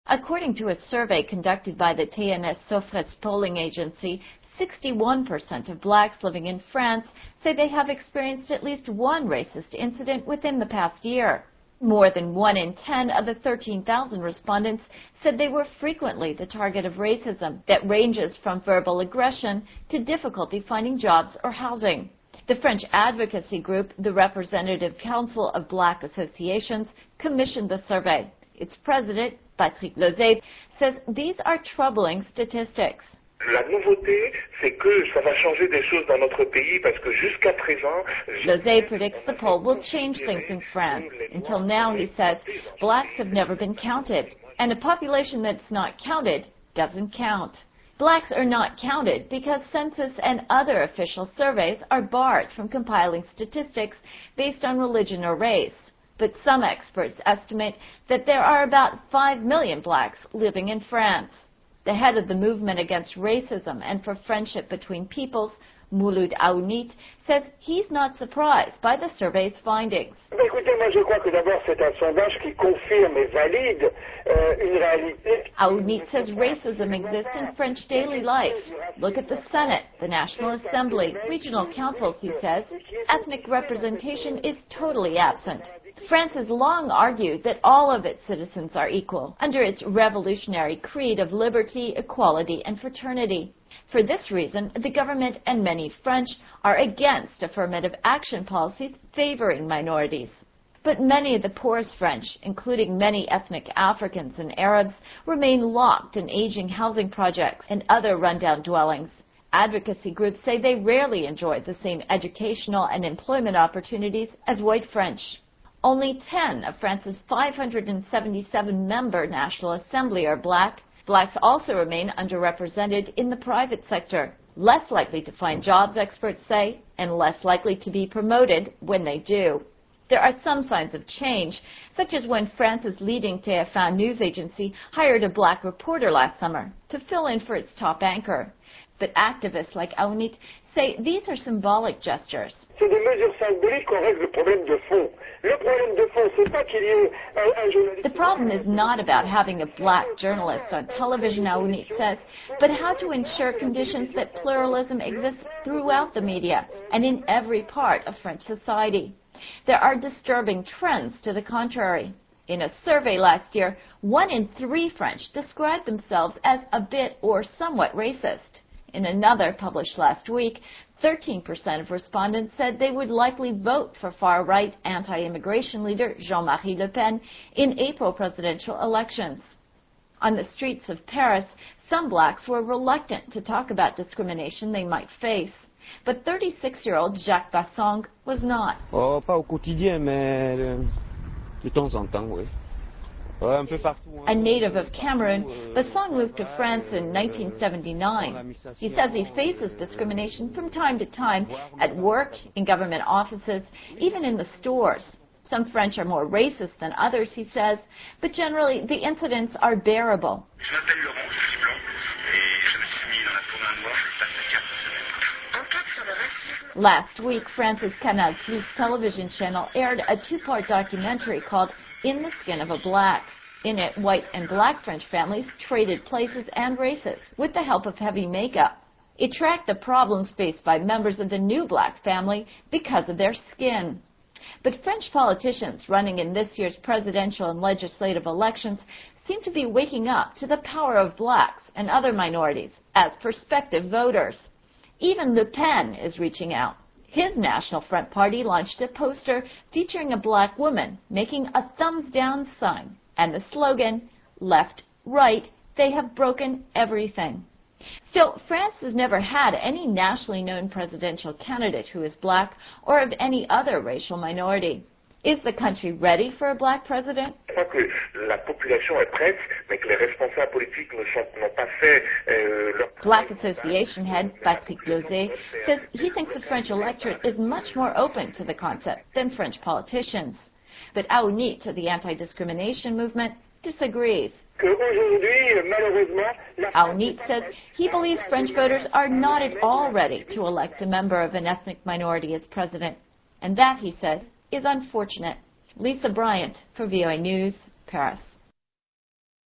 According to a survey conducted by the TNS Sofres polling agency, 61% of blacks living in France say they have experienced at least one racist incident within the past year. More than 1 in 10 of the 13,000 respondents said they were frequently the target of racism that ranges from verbal aggression to difficulty finding jobs or housing. The French advocacy group, the Representative Council of Black Associations, commissioned the survey. Its president, Patrick Losey, says these are troubling statistics. La nouveauté, c'est que ça va changer des choses dans notre pays parce que jusqu'à présent... Losey predicts the poll will change things in France. Until now, he says, blacks have never been counted, and a population that's not counted doesn't count. Blacks are not counted because census and other official surveys are barred from compiling statistics based on religion or race. But some experts estimate that there are about 5 million blacks living in France. The head of the movement against racism and for friendship between peoples, Mouloud Aounit, says he's not surprised by the survey's findings. Écoutez, moi je crois que d'abord c'est un sondage qui confirme et valide une réalité. Aounit says racism exists in French daily life. Look at the Senate, the National Assembly, regional councils, he says. Ethnic representation is totally absent. France has long argued that all of its citizens are equal under its revolutionary creed of liberty, equality, and fraternity. For this reason, the government and many French are against affirmative action policies favoring minorities. But many of the poorest French, including many ethnic Africans and Arabs, remain locked in aging housing projects and other rundown dwellings. Advocacy groups say they rarely enjoy the same educational and employment opportunities as white French. Only 10 of France's 577-member National Assembly are black. Blacks also remain underrepresented in the private sector, less likely to find jobs, experts say, and less likely to be promoted when they do. There are some signs of change, such as when France's leading TF1 news agency hired a black reporter last summer to fill in for its top anchor. But activists like Aounit say these are symbolic gestures. C'est des mesures symboliques qu'on règle le problème de fond. Le problème de fond, c'est pas qu'il y ait un journaliste. The problem is not about having a black journalist on television, Aounit says, but how to ensure conditions that pluralism exists throughout the media and in every part of French society. There are disturbing trends to the contrary. In a survey last year, 1 in 3 French described themselves as a bit or somewhat racist. In another published last week, 13% of respondents said they would likely vote for far-right anti-immigration leader Jean-Marie Le Pen in April presidential elections. On the streets of Paris, some blacks were reluctant to talk about discrimination they might face. But 36-year-old Jacques Bassong was not. Oh, pas au quotidien, mais de temps en temps, oui. A native of Cameroon, Bassong moved to France in 1979. He says he faces discrimination from time to time at work, in government offices, even in the stores. Some French are more racist than others, he says, but generally the incidents are bearable. Last week, France's Canal+ television channel aired a 2-part documentary called In the Skin of a Black. In it, white and black French families traded places and races with the help of heavy makeup. It tracked the problems faced by members of the new black family because of their skin. But French politicians running in this year's presidential and legislative elections seem to be waking up to the power of blacks and other minorities as prospective voters. Even Le Pen is reaching out. His National Front Party launched a poster featuring a black woman making a thumbs down sign and the slogan, left, right, they have broken everything. Still, France has never had any nationally known presidential candidate who is black or of any other racial minority. Is the country ready for a black president? Black Association head Patrick Losey says he thinks the French electorate is much more open to the concept than French politicians. But Aounit of the anti-discrimination movement disagrees. Aounit says he believes French voters are not at all ready to elect a member of an ethnic minority as president. And that, he says, is unfortunate. Lisa Bryant for VOA News, Paris.